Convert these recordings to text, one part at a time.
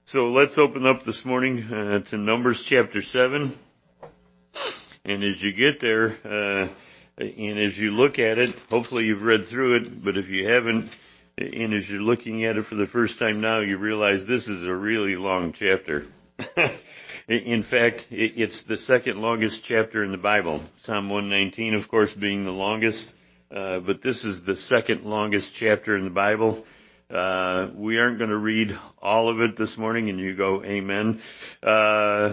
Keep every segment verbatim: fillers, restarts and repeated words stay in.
So let's open up this morning uh, to Numbers chapter seven. And as you get there, uh, and as you look at it, hopefully you've read through it, but if you haven't, and as you're looking at it for the first time now, you realize this is a really long chapter. In fact, it's the second longest chapter in the Bible. Psalm one nineteen, of course, being the longest, uh, but this is the second longest chapter in the Bible. Uh, we aren't going to read all of it this morning, and you go, amen. Uh,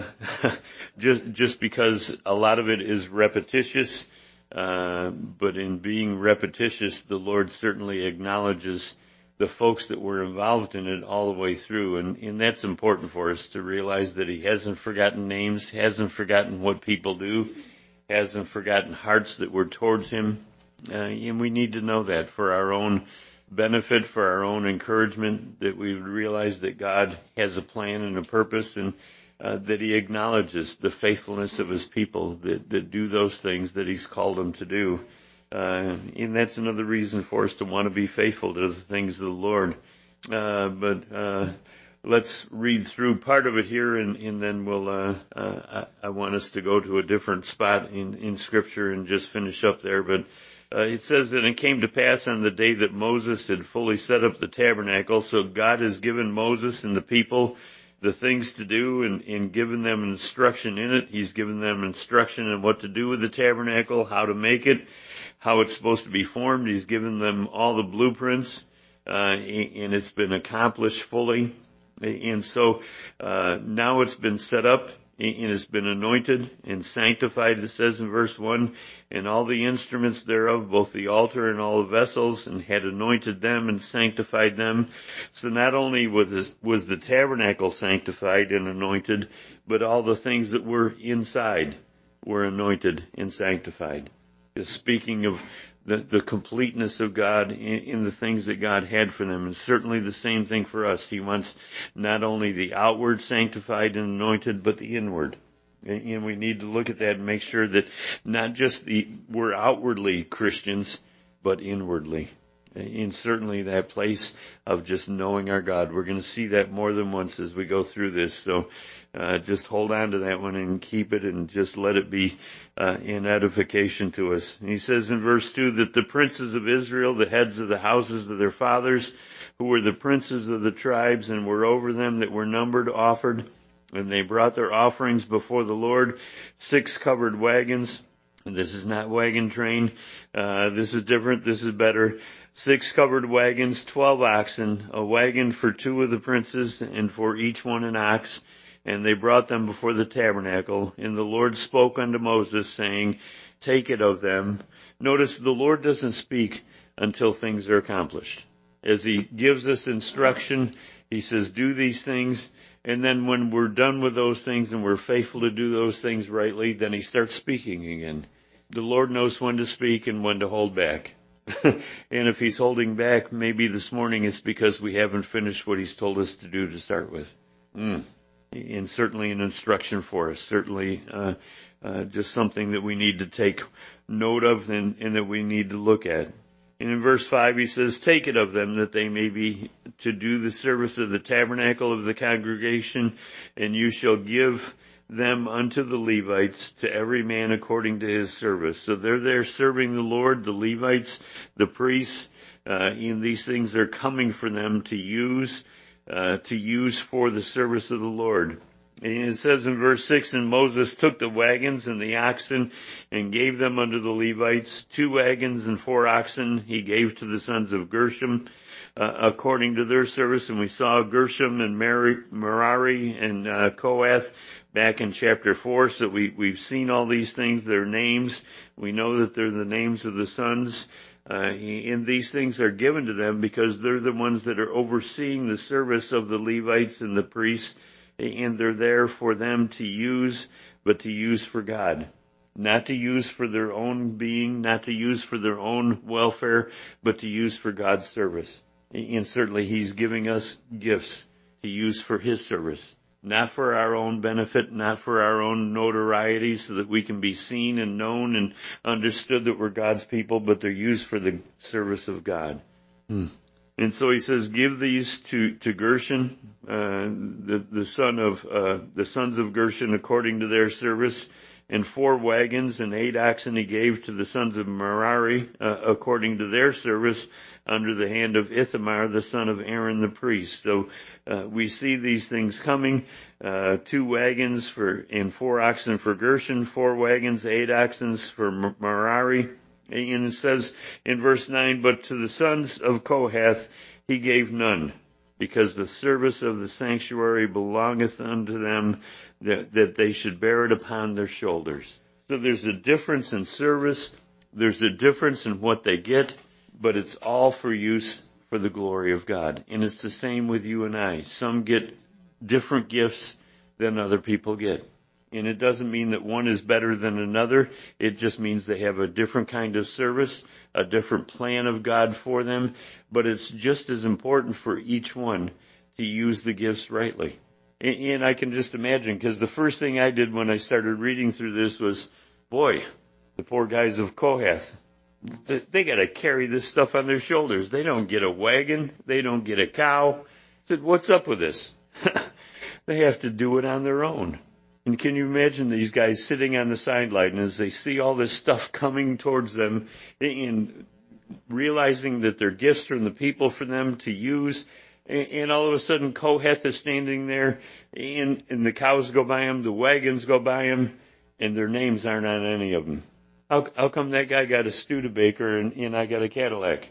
just, just because a lot of it is repetitious, uh, but in being repetitious, the Lord certainly acknowledges the folks that were involved in it all the way through, and, and that's important for us to realize that He hasn't forgotten names, hasn't forgotten what people do, hasn't forgotten hearts that were towards Him, uh, and we need to know that for our own benefit, for our own encouragement, that we realize that God has a plan and a purpose, and uh, that He acknowledges the faithfulness of His people that, that do those things that He's called them to do. Uh, and that's another reason for us to want to be faithful to the things of the Lord. Uh, but uh, let's read through part of it here, and, and then we'll. Uh, uh, I, I want us to go to a different spot in, in Scripture and just finish up there. But uh, it says that it came to pass on the day that Moses had fully set up the tabernacle. So God has given Moses and the people the things to do, and, and given them instruction in it. He's given them instruction in what to do with the tabernacle, how to make it, how it's supposed to be formed. He's given them all the blueprints, uh, and it's been accomplished fully. And so uh, now it's been set up, and it's been anointed and sanctified, it says in verse one, and all the instruments thereof, both the altar and all the vessels, and had anointed them and sanctified them. So not only was, this, was the tabernacle sanctified and anointed, but all the things that were inside were anointed and sanctified. Is speaking of the, the completeness of God in, in the things that God had for them. And certainly the same thing for us. He wants not only the outward sanctified and anointed, but the inward. And we need to look at that and make sure that not just the we're outwardly Christians, but inwardly. And certainly that place of just knowing our God. We're going to see that more than once as we go through this. So uh, just hold on to that one and keep it, and just let it be uh, in edification to us. And he says in verse two that the princes of Israel, the heads of the houses of their fathers, who were the princes of the tribes and were over them that were numbered, offered. And they brought their offerings before the Lord, six covered wagons. And this is not wagon train. Uh, this is different. This is better. Six covered wagons, twelve oxen, a wagon for two of the princes, and for each one an ox. And they brought them before the tabernacle. And the Lord spoke unto Moses, saying, take it of them. Notice the Lord doesn't speak until things are accomplished. As He gives us instruction, He says, do these things. And then when we're done with those things and we're faithful to do those things rightly, then He starts speaking again. The Lord knows when to speak and when to hold back. And if He's holding back, maybe this morning it's because we haven't finished what He's told us to do to start with. Mm. And certainly an instruction for us, certainly uh, uh, just something that we need to take note of, and, and that we need to look at. And in verse five he says, take it of them that they may be to do the service of the tabernacle of the congregation, and you shall give them unto the Levites, to every man according to his service. So they're there serving the Lord, the Levites, the priests, uh, and these things are coming for them to use, uh, to use for the service of the Lord. And it says in verse six, and Moses took the wagons and the oxen and gave them unto the Levites. Two wagons and four oxen he gave to the sons of Gershom, uh, according to their service. And we saw Gershom and Merari, Merari and uh, Kohath back in chapter four. So we, we've seen all these things, their names. We know that they're the names of the sons. Uh, and these things are given to them because they're the ones that are overseeing the service of the Levites and the priests. And they're there for them to use, but to use for God. Not to use for their own being, not to use for their own welfare, but to use for God's service. And certainly He's giving us gifts to use for His service. Not for our own benefit, not for our own notoriety so that we can be seen and known and understood that we're God's people, but they're used for the service of God. Hmm. And so he says, give these to, to Gershon, uh, the, the son of, uh, the sons of Gershon according to their service, and four wagons and eight oxen he gave to the sons of Merari, uh, according to their service, under the hand of Ithamar, the son of Aaron the priest. So, uh, we see these things coming, uh, two wagons for, and four oxen for Gershon, four wagons, eight oxen for Merari. And it says in verse nine, but to the sons of Kohath he gave none, because the service of the sanctuary belongeth unto them, that, that they should bear it upon their shoulders. So there's a difference in service, there's a difference in what they get, but it's all for use for the glory of God. And it's the same with you and I. Some get different gifts than other people get. And it doesn't mean that one is better than another. It just means they have a different kind of service, a different plan of God for them. But it's just as important for each one to use the gifts rightly. And I can just imagine, because the first thing I did when I started reading through this was, boy, the poor guys of Kohath, they got to carry this stuff on their shoulders. They don't get a wagon. They don't get a cow. I said, what's up with this? They have to do it on their own. And can you imagine these guys sitting on the sideline as they see all this stuff coming towards them and realizing that they're gifts from the people for them to use, and all of a sudden Kohath is standing there and, and the cows go by them, the wagons go by them, and their names aren't on any of them. How, how come that guy got a Studebaker and, and I got a Cadillac?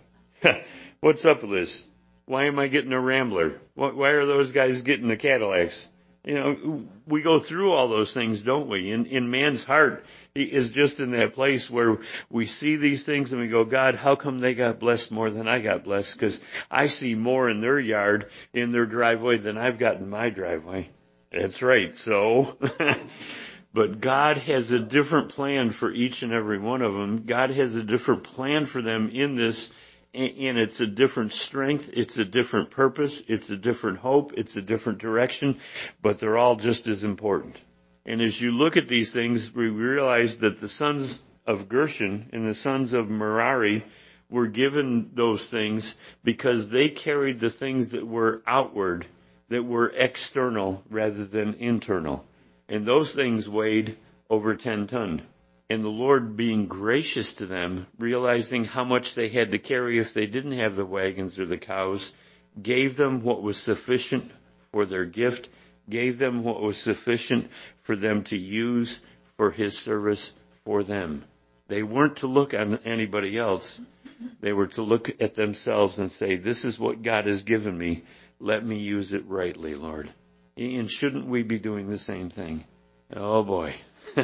What's up with this? Why am I getting a Rambler? Why are those guys getting the Cadillacs? You know, we go through all those things, don't we? In, in man's heart, he is just in that place where we see these things and we go, God, how come they got blessed more than I got blessed? Because I see more in their yard, in their driveway, than I've got in my driveway. That's right. So, but God has a different plan for each and every one of them. God has a different plan for them in this. And it's a different strength, it's a different purpose, it's a different hope, it's a different direction, but they're all just as important. And as you look at these things, we realize that the sons of Gershon and the sons of Merari were given those things because they carried the things that were outward, that were external rather than internal. And those things weighed over ten ton. And the Lord, being gracious to them, realizing how much they had to carry if they didn't have the wagons or the cows, gave them what was sufficient for their gift, gave them what was sufficient for them to use for His service for them. They weren't to look on anybody else. They were to look at themselves and say, this is what God has given me. Let me use it rightly, Lord. And shouldn't we be doing the same thing? Oh boy.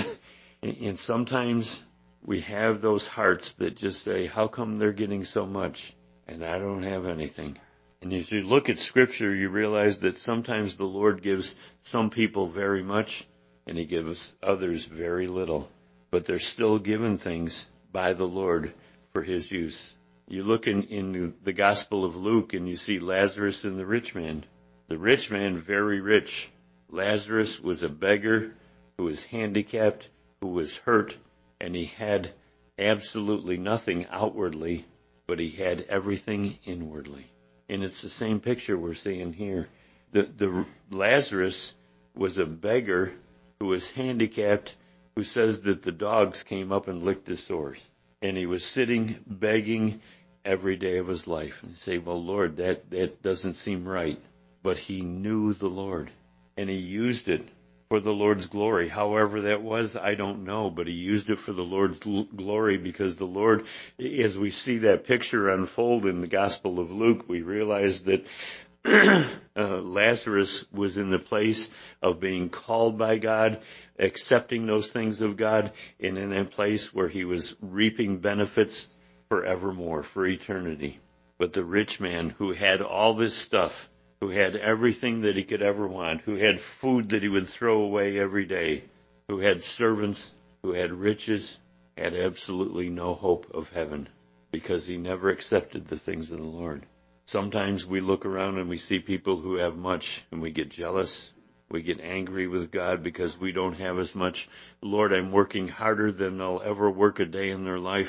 And sometimes we have those hearts that just say, how come they're getting so much and I don't have anything? And as you look at Scripture, you realize that sometimes the Lord gives some people very much and He gives others very little. But they're still given things by the Lord for His use. You look in, in the Gospel of Luke and you see Lazarus and the rich man. The rich man, very rich. Lazarus was a beggar who was handicapped, who was hurt, and he had absolutely nothing outwardly, but he had everything inwardly. And it's the same picture we're seeing here. The, the Lazarus was a beggar who was handicapped, who says that the dogs came up and licked his sores. And he was sitting begging every day of his life. And you say, well, Lord, that, that doesn't seem right. But he knew the Lord, and he used it for the Lord's glory. However that was, I don't know, but he used it for the Lord's glory because the Lord, as we see that picture unfold in the Gospel of Luke, we realize that uh, Lazarus was in the place of being called by God, accepting those things of God, and in that place where he was reaping benefits forevermore, for eternity. But the rich man who had all this stuff, who had everything that he could ever want, who had food that he would throw away every day, who had servants, who had riches, had absolutely no hope of heaven because he never accepted the things of the Lord. Sometimes we look around and we see people who have much and we get jealous. We get angry with God because we don't have as much. Lord, I'm working harder than they'll ever work a day in their life.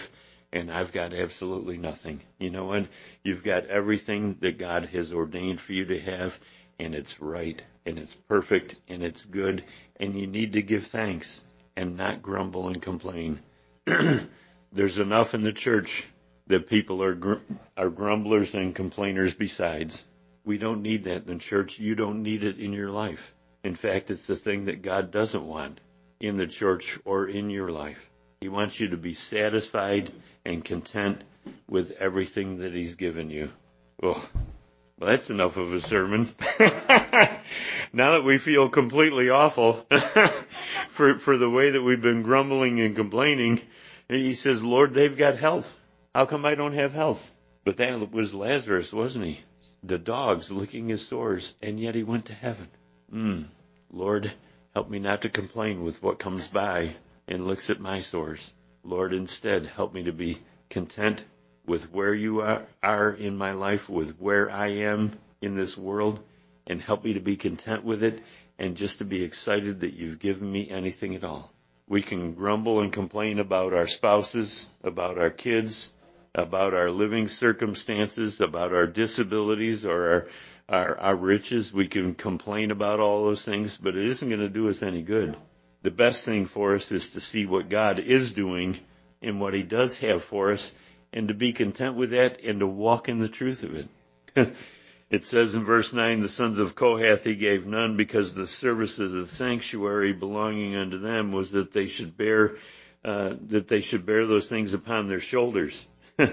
and I've got absolutely nothing. You know what? You've got everything that God has ordained for you to have, and it's right, and it's perfect, and it's good, and you need to give thanks and not grumble and complain. There's enough in the church that people are gr- are grumblers and complainers besides. We don't need that in the church. You don't need it in your life. In fact, it's the thing that God doesn't want in the church or in your life. He wants you to be satisfied and content with everything that He's given you. Oh, well, that's enough of a sermon. Now that we feel completely awful for for the way that we've been grumbling and complaining, He says, Lord, they've got health. How come I don't have health? But that was Lazarus, wasn't he? The dogs licking his sores, and yet he went to heaven. Mm. Lord, help me not to complain with what comes by and looks at my sores. Lord, instead, help me to be content with where you are, are in my life, with where I am in this world, and help me to be content with it and just to be excited that you've given me anything at all. We can grumble and complain about our spouses, about our kids, about our living circumstances, about our disabilities or our, our, our riches. We can complain about all those things, but it isn't going to do us any good. The best thing for us is to see what God is doing and what He does have for us, and to be content with that and to walk in the truth of it. It says in verse nine, the sons of Kohath He gave none, because the service of the sanctuary belonging unto them was that they should bear uh, that they should bear those things upon their shoulders.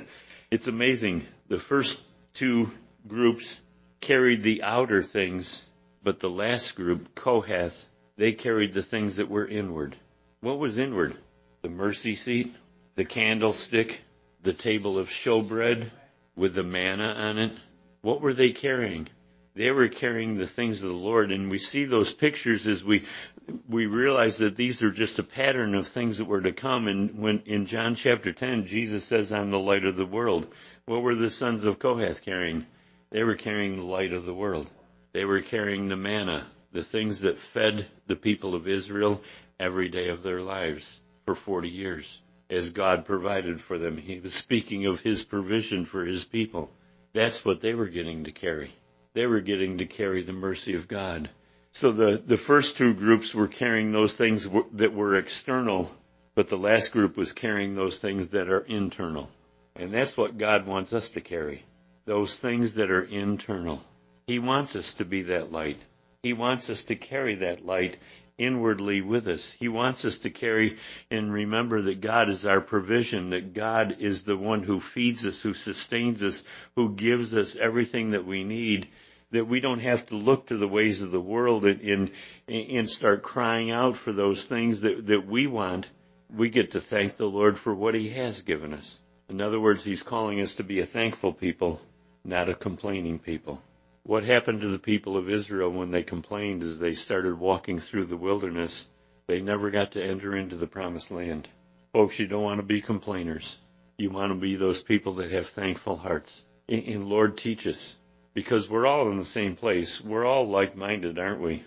It's amazing. The first two groups carried the outer things, but the last group, Kohath, they carried the things that were inward. What was inward? The mercy seat, the candlestick, the table of showbread with the manna on it. What were they carrying? They were carrying the things of the Lord, and we see those pictures as we we realize that these are just a pattern of things that were to come. And when in John chapter ten, Jesus says, I'm the light of the world. What were the sons of Kohath carrying? They were carrying the light of the world. They were carrying the manna, the things that fed the people of Israel every day of their lives for forty years. As God provided for them, He was speaking of His provision for His people. That's what they were getting to carry. They were getting to carry the mercy of God. So the, the first two groups were carrying those things w- that were external, but the last group was carrying those things that are internal. And that's what God wants us to carry, those things that are internal. He wants us to be that light. He wants us to carry that light inwardly with us. He wants us to carry and remember that God is our provision, that God is the one who feeds us, who sustains us, who gives us everything that we need, that we don't have to look to the ways of the world and, and, and start crying out for those things that, that we want. We get to thank the Lord for what He has given us. In other words, He's calling us to be a thankful people, not a complaining people. What happened to the people of Israel when they complained as they started walking through the wilderness? They never got to enter into the promised land. Folks, you don't want to be complainers. You want to be those people that have thankful hearts. And Lord, teach us, because we're all in the same place. We're all like-minded, aren't we?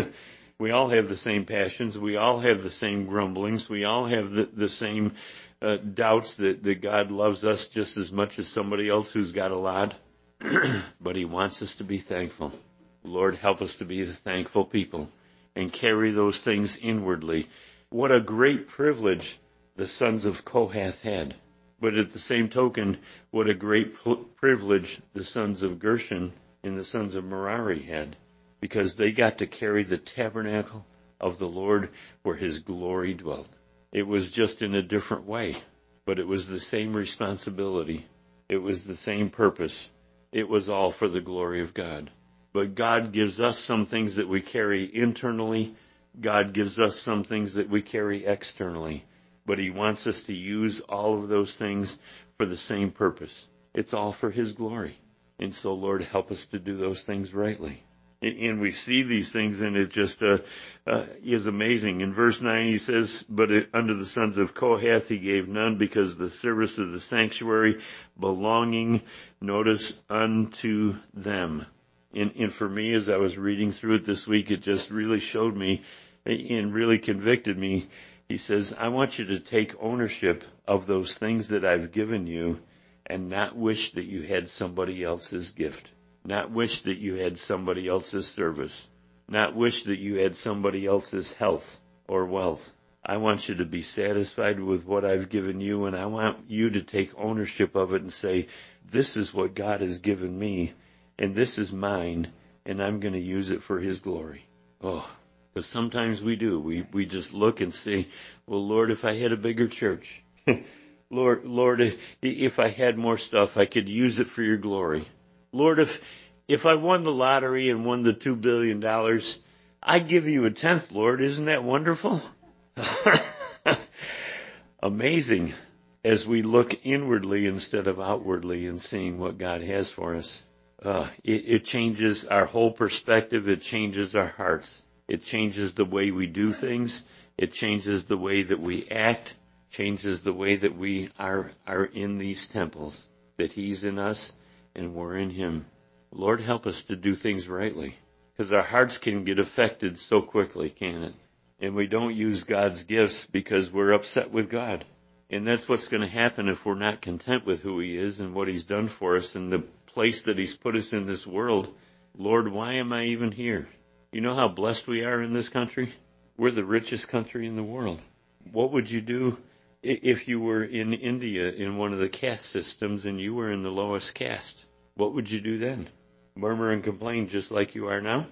We all have the same passions. We all have the same grumblings. We all have the, the same uh, doubts that, that God loves us just as much as somebody else who's got a lot. But He wants us to be thankful. Lord, help us to be the thankful people and carry those things inwardly. What a great privilege the sons of Kohath had. But at the same token, what a great privilege the sons of Gershon and the sons of Merari had, because they got to carry the tabernacle of the Lord where His glory dwelt. It was just in a different way, but it was the same responsibility. It was the same purpose. It was all for the glory of God. But God gives us some things that we carry internally. God gives us some things that we carry externally. But He wants us to use all of those things for the same purpose. It's all for His glory. And so, Lord, help us to do those things rightly. And we see these things, and it just uh, uh, is amazing. In verse nine, He says, But it, unto the sons of Kohath He gave none, because the service of the sanctuary belonging, notice, unto them. And, and for me, as I was reading through it this week, it just really showed me and really convicted me. He says, I want you to take ownership of those things that I've given you and not wish that you had somebody else's gift, not wish that you had somebody else's service, not wish that you had somebody else's health or wealth. I want you to be satisfied with what I've given you, and I want you to take ownership of it and say, this is what God has given me, and this is mine, and I'm going to use it for His glory. Oh, because sometimes we do. We we just look and say, well, Lord, if I had a bigger church, Lord, Lord, if, if I had more stuff, I could use it for your glory. Lord, if if I won the lottery and won the two billion dollars, I'd give you a tenth, Lord. Isn't that wonderful? Amazing as we look inwardly instead of outwardly and seeing what God has for us. Uh, it, it changes our whole perspective. It changes our hearts. It changes the way we do things. It changes the way that we act. Changes the way that we are, are in these temples, that He's in us and we're in Him. Lord, help us to do things rightly, because our hearts can get affected so quickly, can't it? And we don't use God's gifts because we're upset with God. And that's what's going to happen if we're not content with who He is and what He's done for us and the place that He's put us in this world. Lord, why am I even here? You know how blessed we are in this country? We're the richest country in the world. What would you do if you were in India in one of the caste systems and you were in the lowest caste? What would you do then? Murmur and complain just like you are now?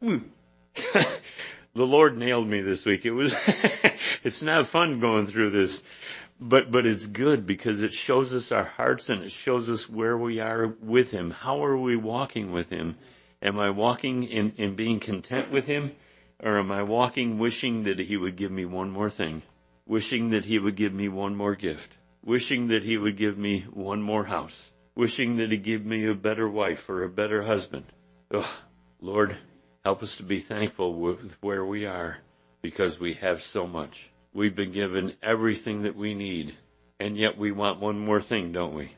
The Lord nailed me this week. It was, it's not fun going through this, but, but it's good because it shows us our hearts and it shows us where we are with Him. How are we walking with Him? Am I walking in, in being content with Him? Or am I walking wishing that He would give me one more thing? Wishing that He would give me one more gift? Wishing that He would give me one more house? Wishing that He'd give me a better wife or a better husband? Oh, Lord, help us to be thankful with where we are because we have so much. We've been given everything that we need, and yet we want one more thing, don't we?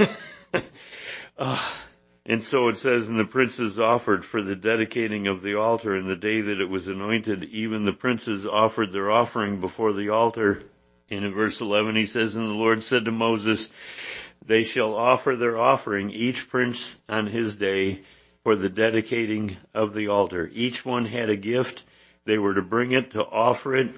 oh. And so it says, and the princes offered for the dedicating of the altar, and the day that it was anointed, even the princes offered their offering before the altar. And in verse eleven he says, and the Lord said to Moses, they shall offer their offering, each prince on his day, for the dedicating of the altar. Each one had a gift. They were to bring it, to offer it,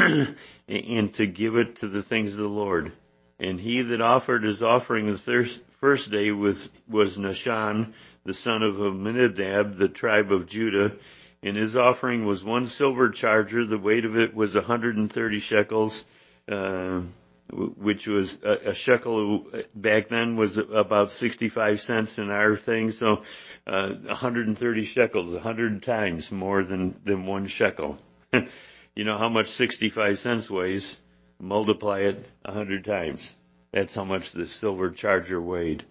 and to give it to the things of the Lord. And he that offered his offering the thir- first day was, was Nahshon, the son of Amminadab, the tribe of Judah. And his offering was one silver charger. The weight of it was one hundred thirty shekels, uh, which was a, a shekel back then was about sixty-five cents in our thing. So uh, one hundred thirty shekels, one hundred times more than, than one shekel. You know how much sixty-five cents weighs? Multiply it one hundred times. That's how much the silver charger weighed.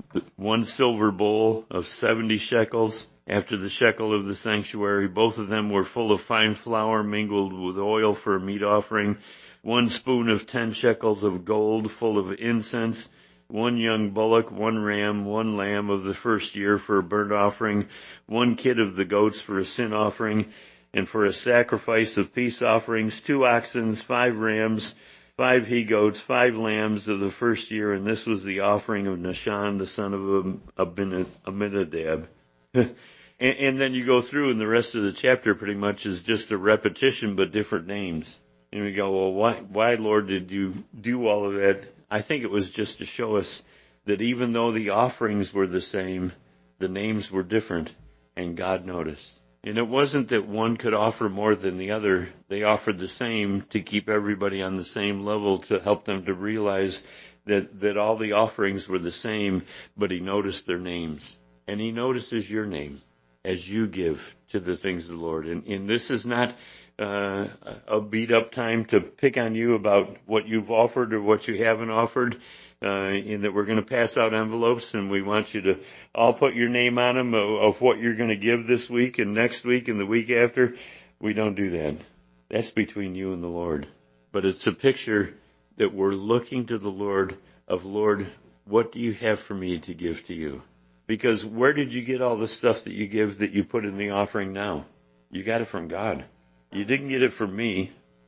One silver bowl of seventy shekels after the shekel of the sanctuary. Both of them were full of fine flour mingled with oil for a meat offering. One spoon of ten shekels of gold full of incense. One young bullock, one ram, one lamb of the first year for a burnt offering. One kid of the goats for a sin offering. And for a sacrifice of peace offerings, two oxen, five rams, five he-goats, five lambs of the first year, and this was the offering of Nahshon, the son of Amminadab. and, and then you go through, and the rest of the chapter pretty much is just a repetition, but different names. And we go, well, why, why, Lord, did you do all of that? I think it was just to show us that even though the offerings were the same, the names were different, and God noticed. And it wasn't that one could offer more than the other. They offered the same to keep everybody on the same level, to help them to realize that, that all the offerings were the same, but He noticed their names. And He notices your name as you give to the things of the Lord. And, and this is not uh, a beat-up time to pick on you about what you've offered or what you haven't offered. Uh, in that we're going to pass out envelopes and we want you to all put your name on them of, of what you're going to give this week and next week and the week after. We don't do that. That's between you and the Lord. But it's a picture that we're looking to the Lord of, Lord, what do you have for me to give to you? Because where did you get all the stuff that you give that you put in the offering now? You got it from God. You didn't get it from me.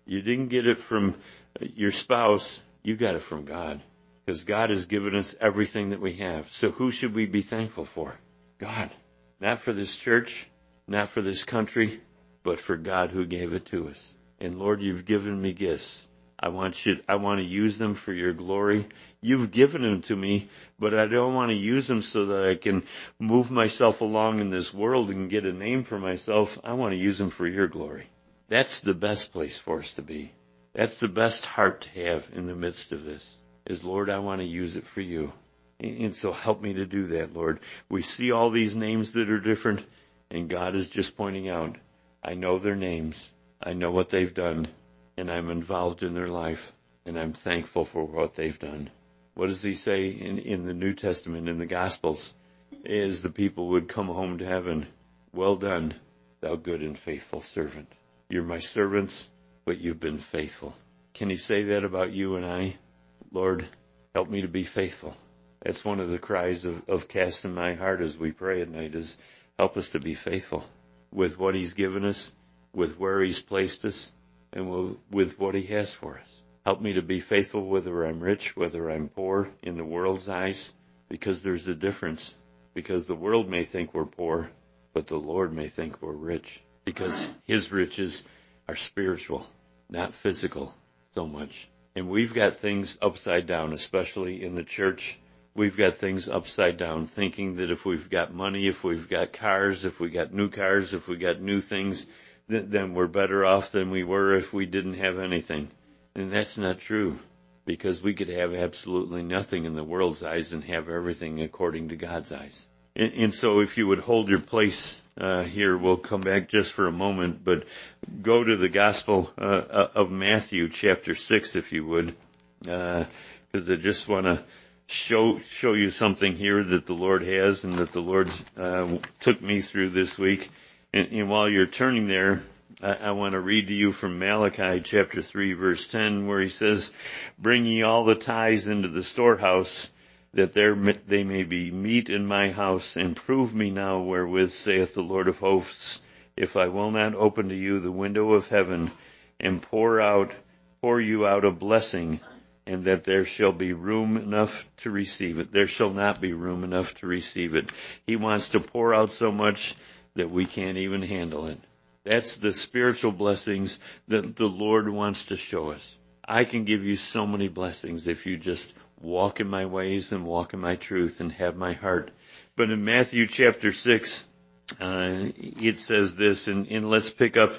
You didn't get it from your spouse. You got it from God. Because God has given us everything that we have. So who should we be thankful for? God. Not for this church, not for this country, but for God who gave it to us. And Lord, you've given me gifts. I want you, I want to use them for your glory. You've given them to me, but I don't want to use them so that I can move myself along in this world and get a name for myself. I want to use them for your glory. That's the best place for us to be. That's the best heart to have in the midst of this, is, Lord, I want to use it for you. And so help me to do that, Lord. We see all these names that are different, and God is just pointing out, I know their names. I know what they've done, and I'm involved in their life, and I'm thankful for what they've done. What does he say in, in the New Testament, in the Gospels, as the people would come home to heaven? Well done, thou good and faithful servant. You're my servants, but you've been faithful. Can he say that about you and I? Lord, help me to be faithful. That's one of the cries of, of Cast in my heart as we pray at night, is help us to be faithful with what he's given us, with where he's placed us, and with what he has for us. Help me to be faithful whether I'm rich, whether I'm poor in the world's eyes, because there's a difference. Because the world may think we're poor, but the Lord may think we're rich. Because his riches are spiritual, not physical so much. And we've got things upside down, especially in the church. We've got things upside down, thinking that if we've got money, if we've got cars, if we got new cars, if we got new things, then we're better off than we were if we didn't have anything. And that's not true, because we could have absolutely nothing in the world's eyes and have everything according to God's eyes. And, and so if you would hold your place uh, here, we'll come back just for a moment, but go to the Gospel uh, of Matthew chapter six, if you would, because uh, I just want to show show you something here that the Lord has and that the Lord uh, took me through this week. And, and while you're turning there, I, I want to read to you from Malachi chapter three, verse ten, where he says, "Bring ye all the tithes into the storehouse, that there they may be meat in my house, and prove me now wherewith, saith the Lord of hosts, if I will not open to you the window of heaven, and pour out, pour you out a blessing, and that there shall be room enough to receive it." There shall not be room enough to receive it. He wants to pour out so much that we can't even handle it. That's the spiritual blessings that the Lord wants to show us. I can give you so many blessings if you just walk in my ways and walk in my truth and have my heart. But in Matthew chapter six, uh, it says this, and, and let's pick up,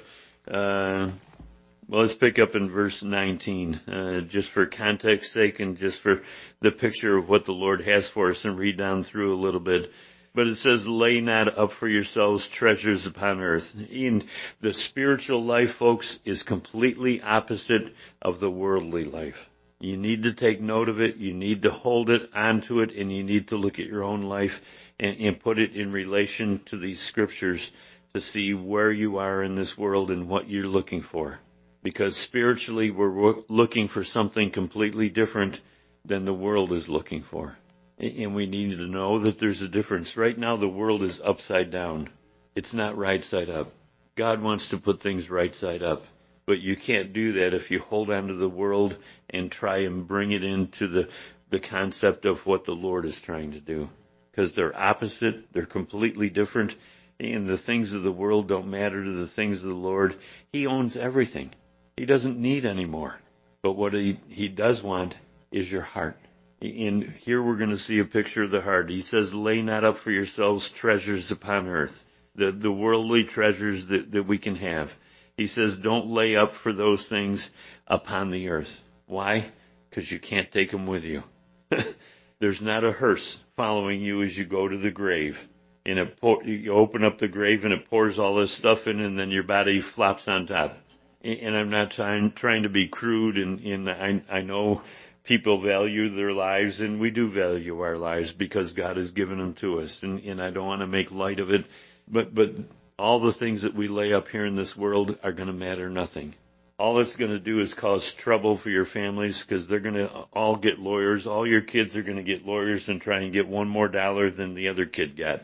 uh, well, let's pick up in verse nineteen, uh, just for context sake and just for the picture of what the Lord has for us, and read down through a little bit. But it says, "Lay not up for yourselves treasures upon earth." And the spiritual life, folks, is completely opposite of the worldly life. You need to take note of it. You need to hold it onto it, and you need to look at your own life and, and put it in relation to these scriptures to see where you are in this world and what you're looking for. Because spiritually, we're looking for something completely different than the world is looking for. And we need to know that there's a difference. Right now, the world is upside down. It's not right side up. God wants to put things right side up. But you can't do that if you hold on to the world and try and bring it into the, the concept of what the Lord is trying to do. Because they're opposite. They're completely different. And the things of the world don't matter to the things of the Lord. He owns everything. He doesn't need any more. But what he, he does want is your heart. And here we're going to see a picture of the heart. He says, "Lay not up for yourselves treasures upon earth," the, the worldly treasures that, that we can have. He says, don't lay up for those things upon the earth. Why? Because you can't take them with you. There's not a hearse following you as you go to the grave. And it pour, you open up the grave and it pours all this stuff in, and then your body flops on top. And I'm not trying, trying to be crude, and, and I, I know people value their lives, and we do value our lives because God has given them to us. And, and I don't want to make light of it, but, but all the things that we lay up here in this world are going to matter nothing. All it's going to do is cause trouble for your families, because they're going to all get lawyers. All your kids are going to get lawyers and try and get one more dollar than the other kid got.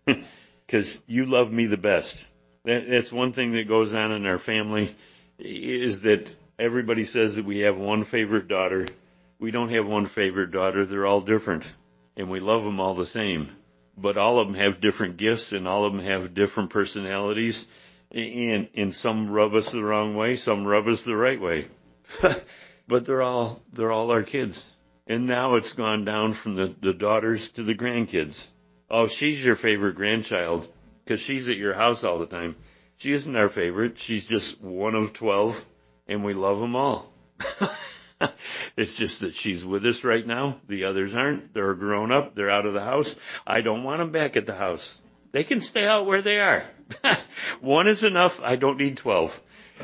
Because you love me the best. That, that's one thing that goes on in our family, is that everybody says that we have one favorite daughter. We don't have one favorite daughter. They're all different, and we love them all the same. But all of them have different gifts, and all of them have different personalities, and, and some rub us the wrong way, some rub us the right way. But they're all they're all our kids. And now it's gone down from the, the daughters to the grandkids. Oh, she's your favorite grandchild because she's at your house all the time. She isn't our favorite. She's just one of twelve, and we love them all. It's just that she's with us right now. The others aren't. They're grown up. They're out of the house. I don't want them back at the house. They can stay out where they are. One is enough. I don't need twelve.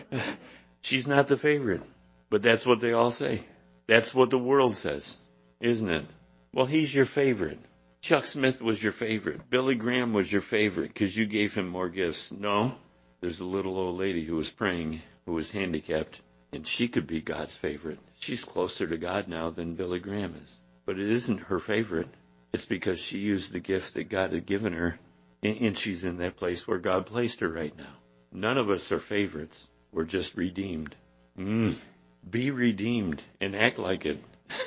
She's not the favorite. But that's what they all say. That's what the world says, isn't it? Well, he's your favorite. Chuck Smith was your favorite. Billy Graham was your favorite because you gave him more gifts. No, there's a little old lady who was praying, who was handicapped, and she could be God's favorite. She's closer to God now than Billy Graham is. But it isn't her favorite. It's because she used the gift that God had given her, and she's in that place where God placed her right now. None of us are favorites. We're just redeemed. Mm. Be redeemed and act like it.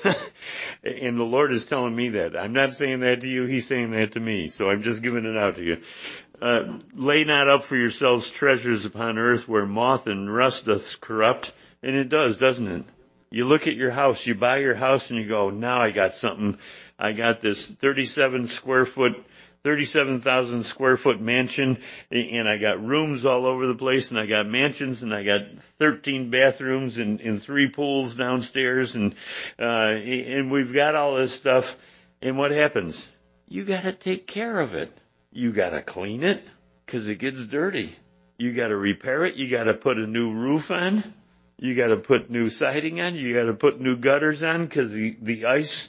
And the Lord is telling me that. I'm not saying that to you. He's saying that to me. So I'm just giving it out to you. Uh, lay not up for yourselves treasures upon earth where moth and rust doth corrupt. And it does, doesn't it? You look at your house, you buy your house and you go, now I got something. I got this thirty-seven square foot, thirty-seven thousand square foot mansion, and I got rooms all over the place, and I got mansions, and I got thirteen bathrooms and, and three pools downstairs, and uh, and we've got all this stuff. And what happens? You got to take care of it. You got to clean it because it gets dirty. You got to repair it. You got to put a new roof on. You got to put new siding on. You got to put new gutters on because the, the ice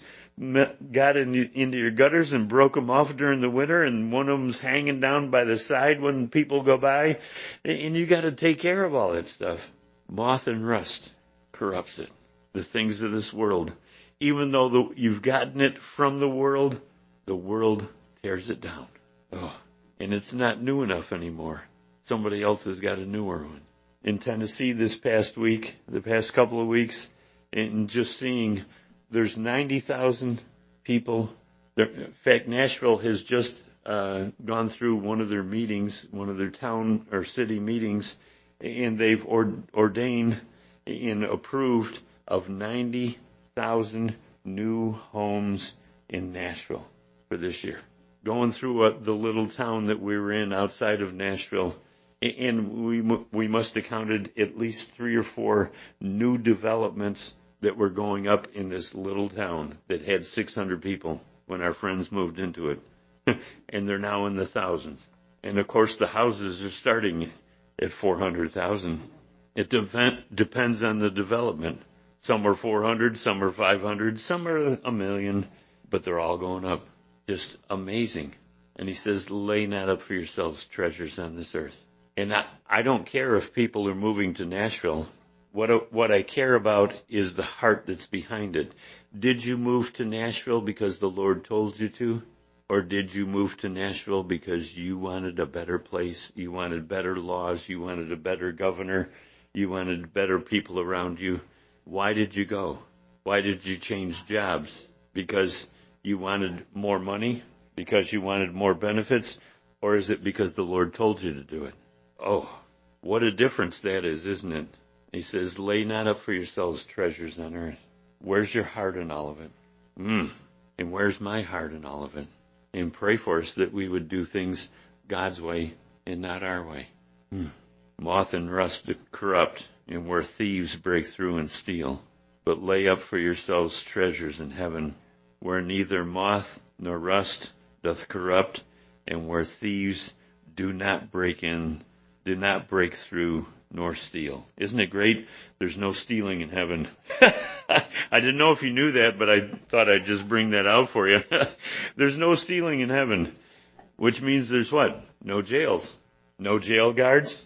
got in, into your gutters and broke them off during the winter, and one of them's hanging down by the side when people go by. And you got to take care of all that stuff. Moth and rust corrupts it. The things of this world. Even though the, you've gotten it from the world, the world tears it down. Oh, and it's not new enough anymore. Somebody else has got a newer one. In Tennessee this past week, the past couple of weeks, and just seeing there's ninety thousand people. There, in fact, Nashville has just uh, gone through one of their meetings, one of their town or city meetings, and they've or, ordained and approved of ninety thousand new homes in Nashville for this year. Going through uh, the little town that we were in outside of Nashville, and we we must have counted at least three or four new developments that were going up in this little town that had six hundred people when our friends moved into it. And they're now in the thousands. And of course the houses are starting at four hundred thousand. It de- depends on the development. Some are four hundred, some are five hundred, some are a million, but they're all going up. Just amazing. And he says, lay not up for yourselves treasures on this earth. And I, I don't care if people are moving to Nashville. What, what I care about is the heart that's behind it. Did you move to Nashville because the Lord told you to? Or did you move to Nashville because you wanted a better place? You wanted better laws? You wanted a better governor? You wanted better people around you? Why did you go? Why did you change jobs? Because you wanted more money? Because you wanted more benefits? Or is it because the Lord told you to do it? Oh, what a difference that is, isn't it? He says, lay not up for yourselves treasures on earth. Where's your heart in all of it? Mm. And where's my heart in all of it? And pray for us that we would do things God's way and not our way. Mm. Moth and rust corrupt, and where thieves break through and steal. But lay up for yourselves treasures in heaven, where neither moth nor rust doth corrupt, and where thieves do not break in, do not break through, nor steal. Isn't it great? There's no stealing in heaven. I didn't know if you knew that, but I thought I'd just bring that out for you. There's no stealing in heaven, which means there's what? No jails. No jail guards.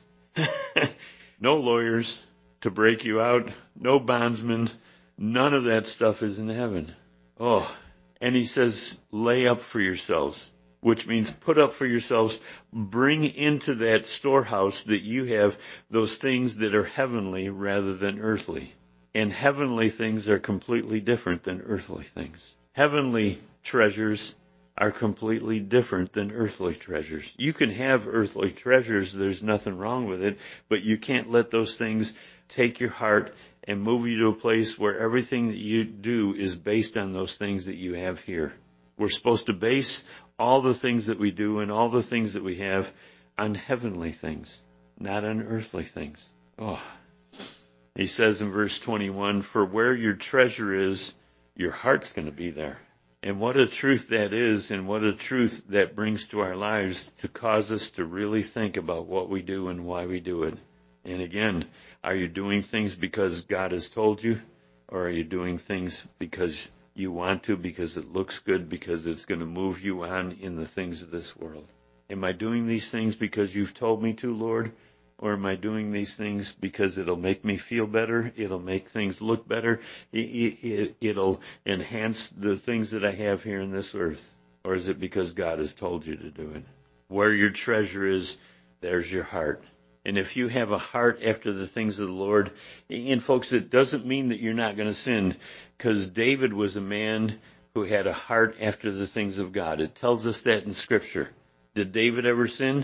No lawyers to break you out. No bondsmen. None of that stuff is in heaven. Oh, and he says, lay up for yourselves. which means put up for yourselves, bring into that storehouse that you have those things that are heavenly rather than earthly. And heavenly things are completely different than earthly things. Heavenly treasures are completely different than earthly treasures. You can have earthly treasures, there's nothing wrong with it, but you can't let those things take your heart and move you to a place where everything that you do is based on those things that you have here. We're supposed to base all the things that we do and all the things that we have on heavenly things, not on earthly things. Oh. He says in verse twenty-one, for where your treasure is, your heart's going to be there. And what a truth that is, and what a truth that brings to our lives to cause us to really think about what we do and why we do it. And again, are you doing things because God has told you, or are you doing things because you want to, because it looks good, because it's going to move you on in the things of this world? Am I doing these things because you've told me to, Lord? Or am I doing these things because it'll make me feel better? It'll make things look better? It, it, it'll enhance the things that I have here in this earth? Or is it because God has told you to do it? Where your treasure is, there's your heart. And if you have a heart after the things of the Lord, and folks, it doesn't mean that you're not going to sin, because David was a man who had a heart after the things of God. It tells us that in Scripture. Did David ever sin?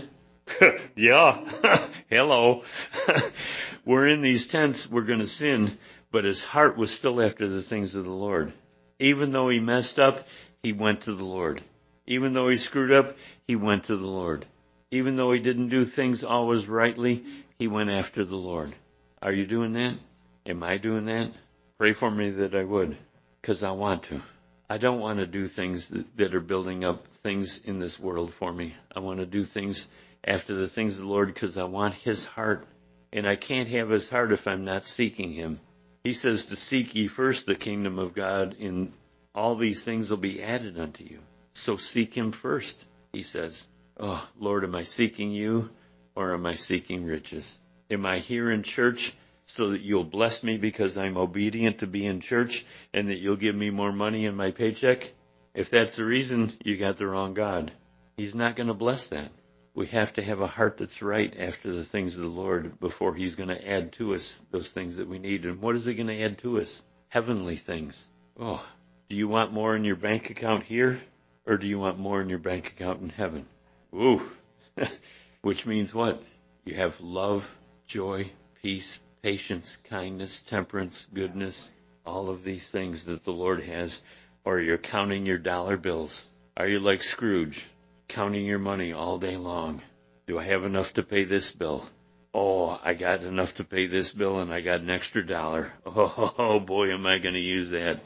Yeah. Hello. We're in these tents, we're going to sin, but his heart was still after the things of the Lord. Even though he messed up, he went to the Lord. Even though he screwed up, he went to the Lord. Even though he didn't do things always rightly, he went after the Lord. Are you doing that? Am I doing that? Pray for me that I would, because I want to. I don't want to do things that, that are building up things in this world for me. I want to do things after the things of the Lord because I want his heart. And I can't have his heart if I'm not seeking him. He says to seek ye first the kingdom of God, and all these things will be added unto you. So seek him first, he says. Oh, Lord, am I seeking you, or am I seeking riches? Am I here in church so that you'll bless me because I'm obedient to be in church and that you'll give me more money in my paycheck? If that's the reason, you got the wrong God. He's not going to bless that. We have to have a heart that's right after the things of the Lord before he's going to add to us those things that we need. And what is he going to add to us? Heavenly things. Oh, do you want more in your bank account here, or do you want more in your bank account in heaven? Ooh. Which means what? You have love, joy, peace, patience, kindness, temperance, goodness, all of these things that the Lord has. Or you're counting your dollar bills. Are you like Scrooge, counting your money all day long? Do I have enough to pay this bill? Oh, I got enough to pay this bill and I got an extra dollar. Oh, oh boy, am I going to use that.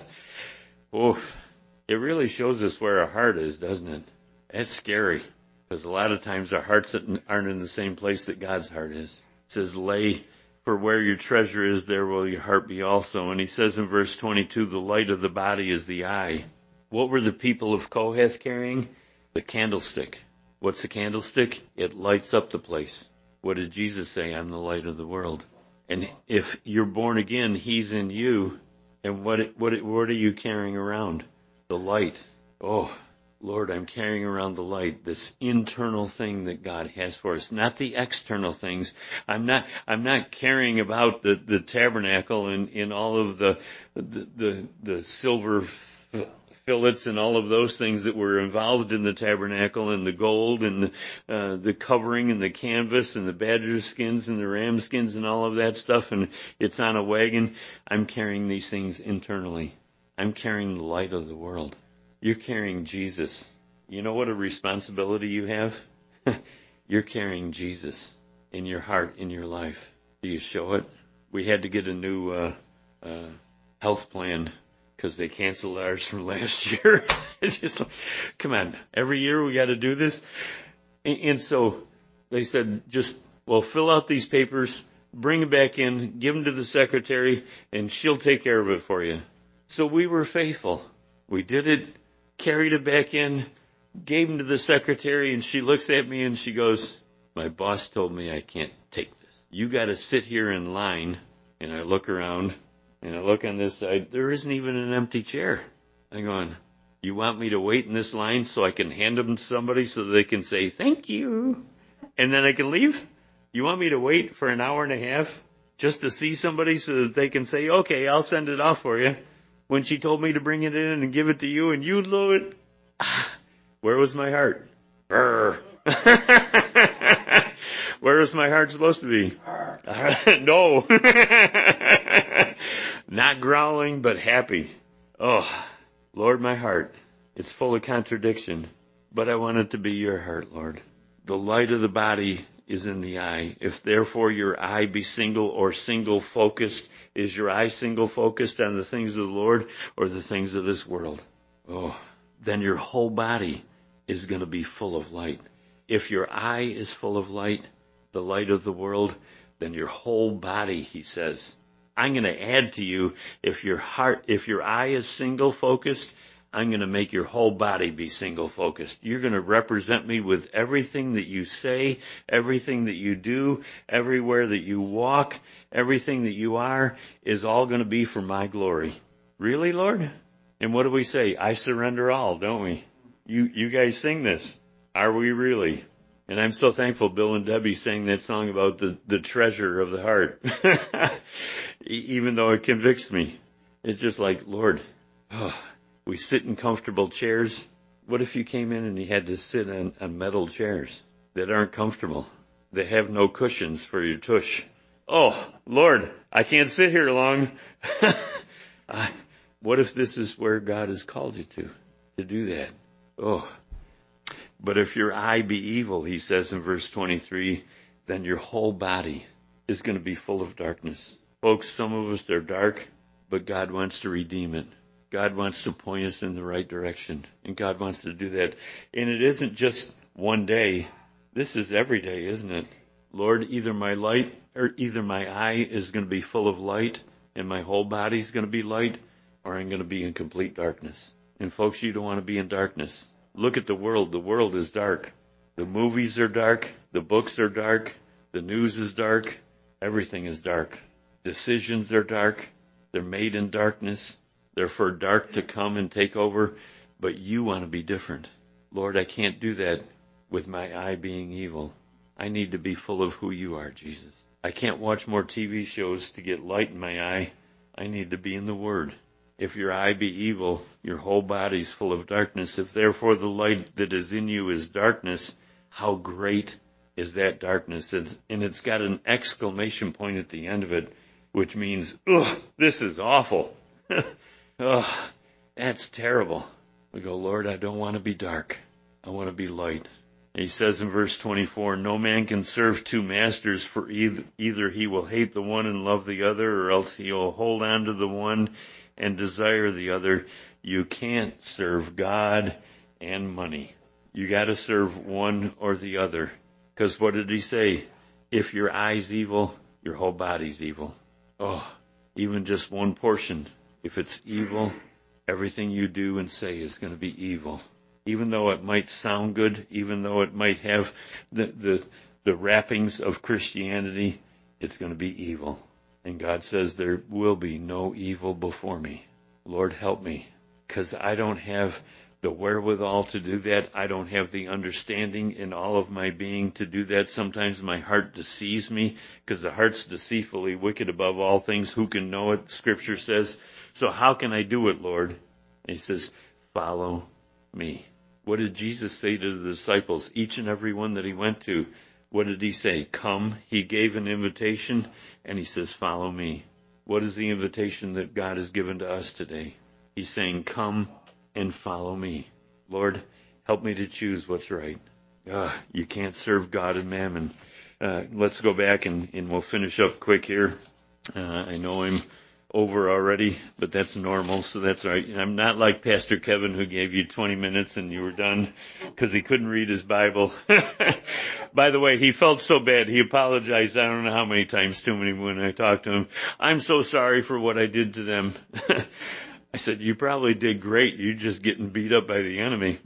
Oof. It really shows us where our heart is, doesn't it? That's scary, because a lot of times our hearts aren't in the same place that God's heart is. It says, lay, for where your treasure is, there will your heart be also. And he says in verse twenty-two, the light of the body is the eye. What were the people of Kohath carrying? The candlestick. What's the candlestick? It lights up the place. What did Jesus say? I'm the light of the world. And if you're born again, he's in you. And what what what are you carrying around? The light. Oh, Lord, I'm carrying around the light, this internal thing that God has for us, not the external things. I'm not I'm not carrying about the, the tabernacle and, and all of the the the, the silver fillets and all of those things that were involved in the tabernacle, and the gold and the, uh, the covering and the canvas and the badger skins and the ram skins and all of that stuff, and it's on a wagon. I'm carrying these things internally. I'm carrying the light of the world. You're carrying Jesus. You know what a responsibility you have? You're carrying Jesus in your heart, in your life. Do you show it? We had to get a new uh, uh, health plan because they canceled ours from last year. It's just like, come on, every year we got to do this. And, and so they said, just, well, fill out these papers, bring them back in, give them to the secretary, and she'll take care of it for you. So we were faithful. We did it, carried it back in, gave them to the secretary, and she looks at me and she goes, my boss told me I can't take this. You got to sit here in line. And I look around, and I look on this side. There isn't even an empty chair. I'm going, You want me to wait in this line so I can hand them to somebody so they can say, thank you, and then I can leave? You want me to wait for an hour and a half just to see somebody so that they can say, okay, I'll send it off for you, when she told me to bring it in and give it to you and you do it? Where was my heart? Where was my heart supposed to be? No. Not growling, but happy. Oh, Lord, my heart, it's full of contradiction, but I want it to be your heart, Lord. The light of the body is in the eye. If therefore your eye be single or single focused, is your eye single focused on the things of the Lord or the things of this world? Oh, then your whole body is going to be full of light. If your eye is full of light, the light of the world, then your whole body, he says. I'm going to add to you, if your heart, if your eye is single focused, I'm going to make your whole body be single focused. You're going to represent me with everything that you say, everything that you do, everywhere that you walk, everything that you are is all going to be for my glory. Really, Lord? And what do we say? I surrender all, don't we? You, you guys sing this. Are we really? And I'm so thankful Bill and Debbie sang that song about the, the treasure of the heart. Even though it convicts me. It's just like, Lord, oh, we sit in comfortable chairs. What if you came in and you had to sit on, on metal chairs that aren't comfortable? They have no cushions for your tush. Oh, Lord, I can't sit here long. I, what if this is where God has called you to, to do that? Oh, but if your eye be evil, he says in verse twenty-three, then your whole body is going to be full of darkness. Folks, some of us are dark, but God wants to redeem it. God wants to point us in the right direction, and God wants to do that. And it isn't just one day. This is every day, isn't it? Lord, either my light or either my eye is going to be full of light and my whole body is going to be light, or I'm going to be in complete darkness. And folks, you don't want to be in darkness. Look at the world. The world is dark. The movies are dark. The books are dark. The news is dark. Everything is dark. Decisions are dark. They're made in darkness. They're for dark to come and take over. But you want to be different. Lord, I can't do that with my eye being evil. I need to be full of who you are, Jesus. I can't watch more T V shows to get light in my eye. I need to be in the Word. If your eye be evil, your whole body's full of darkness. If therefore the light that is in you is darkness, how great is that darkness? It's, and it's got an exclamation point at the end of it, which means, ugh, this is awful. Ugh, that's terrible. We go, Lord, I don't want to be dark. I want to be light. And he says in verse twenty-four, no man can serve two masters, for either, either he will hate the one and love the other, or else he will hold on to the one and desire the other. You can't serve God and money. You got to serve one or the other. Because what did he say? If your eye's evil, your whole body's evil. Oh, even just one portion. If it's evil, everything you do and say is going to be evil. Even though it might sound good, even though it might have the the, the wrappings of Christianity, it's going to be evil. And God says there will be no evil before me. Lord, help me, because I don't have the wherewithal to do that. I don't have the understanding in all of my being to do that. Sometimes my heart deceives me, because the heart's deceitfully wicked above all things. Who can know it? Scripture says. So how can I do it, Lord? And he says, follow me. What did Jesus say to the disciples? Each and every one that he went to, what did he say? Come. He gave an invitation. And he says, follow me. What is the invitation that God has given to us today? He's saying, come and follow me. Lord, help me to choose what's right. Uh, you can't serve God and mammon. Uh, let's go back and, and we'll finish up quick here. Uh, I know I'm over already, but that's normal, so that's all right. I'm not like Pastor Kevin, who gave you twenty minutes and you were done because he couldn't read his Bible. By the way, he felt so bad. He apologized I don't know how many times to me when I talked to him. I'm so sorry for what I did to them. I said, you probably did great. You're just getting beat up by the enemy.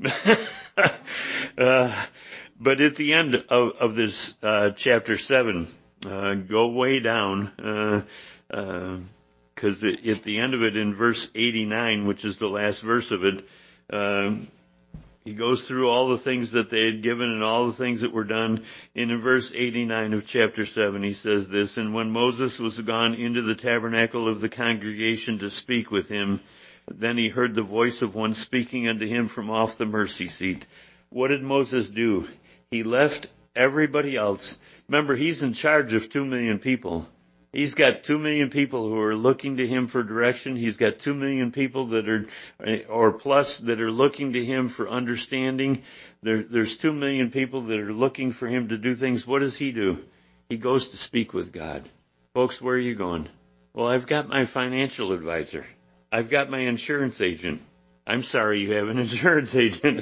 uh, but at the end of, of this uh, chapter seven, uh, go way down, uh, uh, because at the end of it in verse eighty-nine, which is the last verse of it, Um, he goes through all the things that they had given and all the things that were done. And in verse eighty-nine of chapter seven, he says this, "And when Moses was gone into the tabernacle of the congregation to speak with him, then he heard the voice of one speaking unto him from off the mercy seat." What did Moses do? He left everybody else. Remember, he's in charge of two million people. He's got two million people who are looking to him for direction. He's got two million people that are, or plus, that are looking to him for understanding. There, there's two million people that are looking for him to do things. What does he do? He goes to speak with God. Folks, where are you going? Well, I've got my financial advisor. I've got my insurance agent. I'm sorry you have an insurance agent.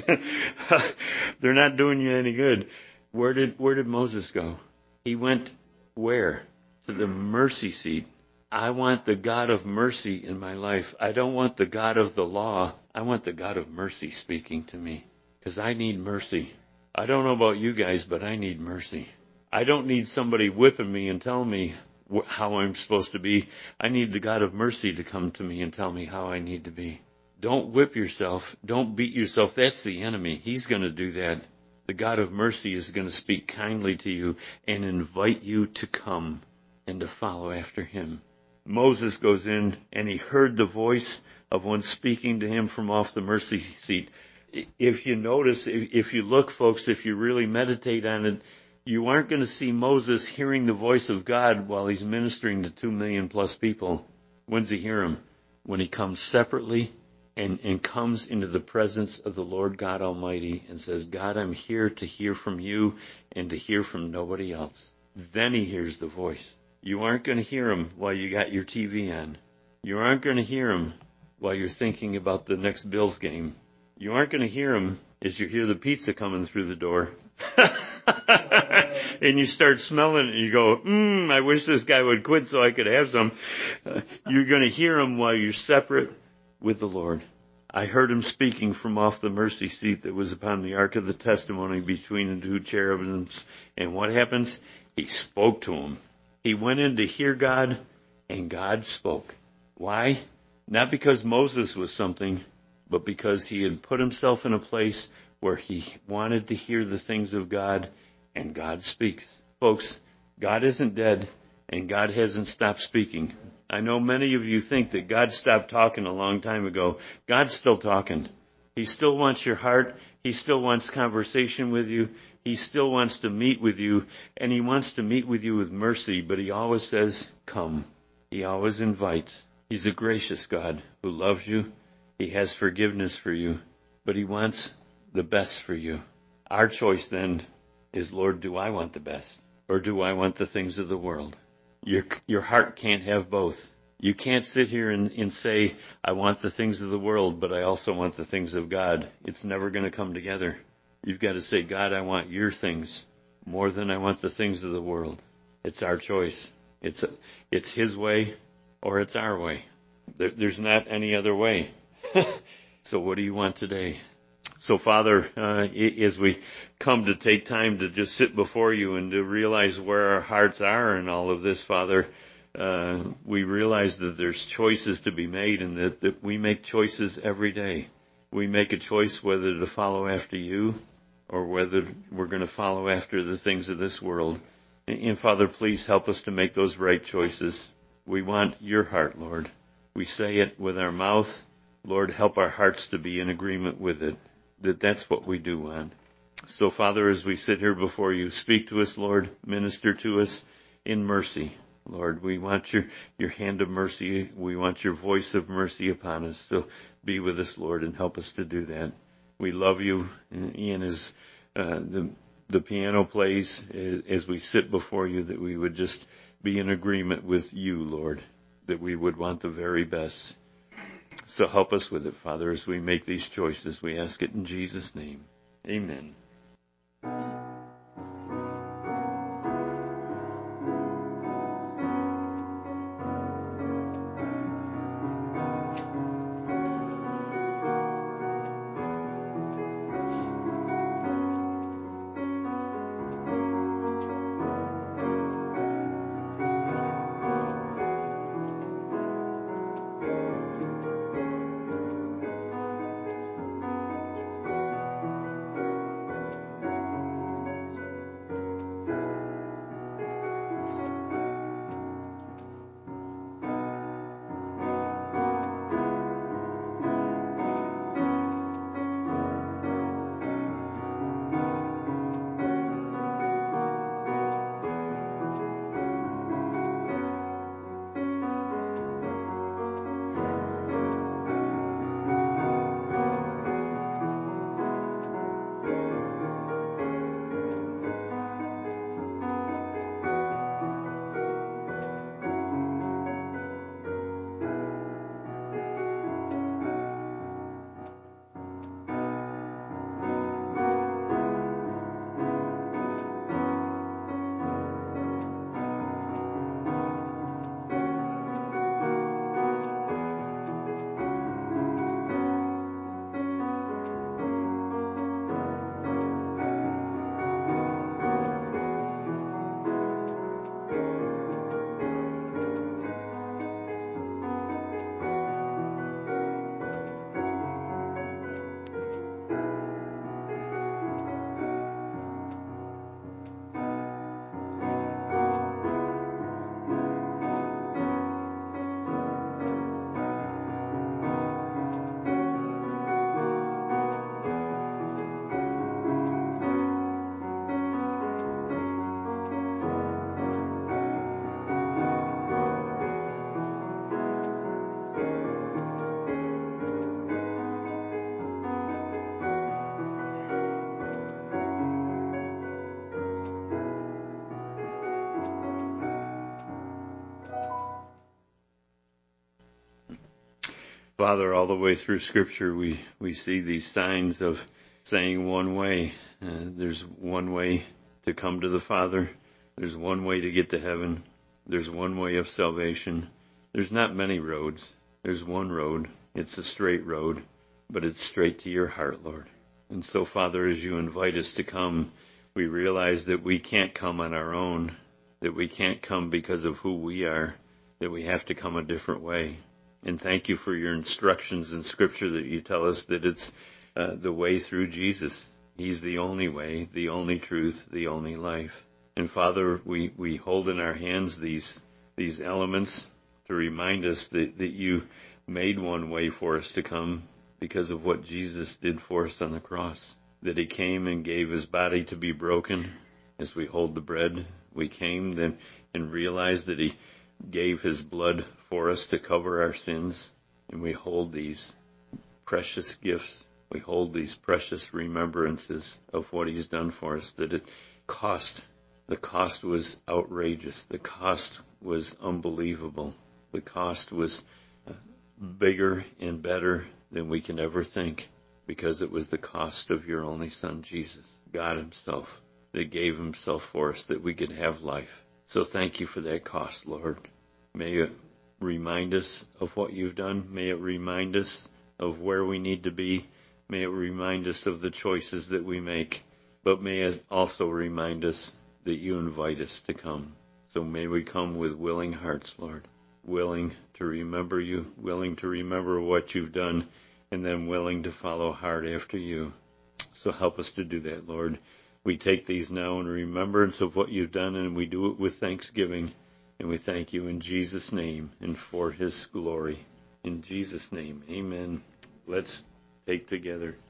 They're not doing you any good. Where did, where did Moses go? He went where? To the mercy seat. I want the God of mercy in my life. I don't want the God of the law. I want the God of mercy speaking to me, because I need mercy. I don't know about you guys, but I need mercy. I don't need somebody whipping me and telling me wh- how I'm supposed to be. I need the God of mercy to come to me and tell me how I need to be. Don't whip yourself. Don't beat yourself. That's the enemy. He's going to do that. The God of mercy is going to speak kindly to you and invite you to come and to follow after him. Moses goes in and he heard the voice of one speaking to him from off the mercy seat. If you notice, if you look, folks, if you really meditate on it, you aren't going to see Moses hearing the voice of God while he's ministering to two million plus people. When's he hear him? When he comes separately and, and comes into the presence of the Lord God Almighty and says, God, I'm here to hear from you and to hear from nobody else. Then he hears the voice. You aren't going to hear him while you got your T V on. You aren't going to hear him while you're thinking about the next Bills game. You aren't going to hear him as you hear the pizza coming through the door. And you start smelling it and you go, mmm, I wish this guy would quit so I could have some. Uh, you're going to hear him while you're separate with the Lord. I heard him speaking from off the mercy seat that was upon the ark of the testimony between the two cherubims. And what happens? He spoke to him. He went in to hear God, and God spoke. Why? Not because Moses was something, but because he had put himself in a place where he wanted to hear the things of God, and God speaks. Folks, God isn't dead, and God hasn't stopped speaking. I know many of you think that God stopped talking a long time ago. God's still talking. He still wants your heart. He still wants conversation with you. He still wants to meet with you, and he wants to meet with you with mercy, but he always says, come. He always invites. He's a gracious God who loves you. He has forgiveness for you, but he wants the best for you. Our choice then is, Lord, do I want the best, or do I want the things of the world? Your, your heart can't have both. You can't sit here and, and say, I want the things of the world, but I also want the things of God. It's never going to come together. You've got to say, God, I want your things more than I want the things of the world. It's our choice. It's it's his way or it's our way. There, there's not any other way. So what do you want today? So, Father, uh, as we come to take time to just sit before you and to realize where our hearts are in all of this, Father, uh, we realize that there's choices to be made and that, that we make choices every day. We make a choice whether to follow after you or whether we're going to follow after the things of this world. And, and Father, please help us to make those right choices. We want your heart, Lord. We say it with our mouth. Lord, help our hearts to be in agreement with it, that that's what we do want. So, Father, as we sit here before you, speak to us, Lord. Minister to us in mercy. Lord, we want your, your hand of mercy. We want your voice of mercy upon us. So be with us, Lord, and help us to do that. We love you. And Ian, as uh, the, the piano plays, as we sit before you, that we would just be in agreement with you, Lord, that we would want the very best. So help us with it, Father, as we make these choices. We ask it in Jesus' name. Amen. Father, all the way through Scripture, we, we see these signs of saying one way. Uh, there's one way to come to the Father. There's one way to get to heaven. There's one way of salvation. There's not many roads. There's one road. It's a straight road, but it's straight to your heart, Lord. And so, Father, as you invite us to come, we realize that we can't come on our own, that we can't come because of who we are, that we have to come a different way. And thank you for your instructions in Scripture that you tell us that it's uh, the way through Jesus. He's the only way, the only truth, the only life. And Father, we, we hold in our hands these these elements to remind us that, that you made one way for us to come because of what Jesus did for us on the cross. That he came and gave his body to be broken. As we hold the bread, we came then and realized that he gave his blood for us to cover our sins. And we hold these precious gifts. We hold these precious remembrances of what he's done for us, that it cost. The cost was outrageous. The cost was unbelievable. The cost was bigger and better than we can ever think, because it was the cost of your only Son, Jesus, God himself, that gave himself for us that we could have life. So thank you for that cost, Lord. May it remind us of what you've done. May it remind us of where we need to be. May it remind us of the choices that we make. But may it also remind us that you invite us to come. So may we come with willing hearts, Lord, willing to remember you, willing to remember what you've done, and then willing to follow hard after you. So help us to do that, Lord. We take these now in remembrance of what you've done, and we do it with thanksgiving. And we thank you in Jesus' name and for his glory. In Jesus' name, amen. Let's take together.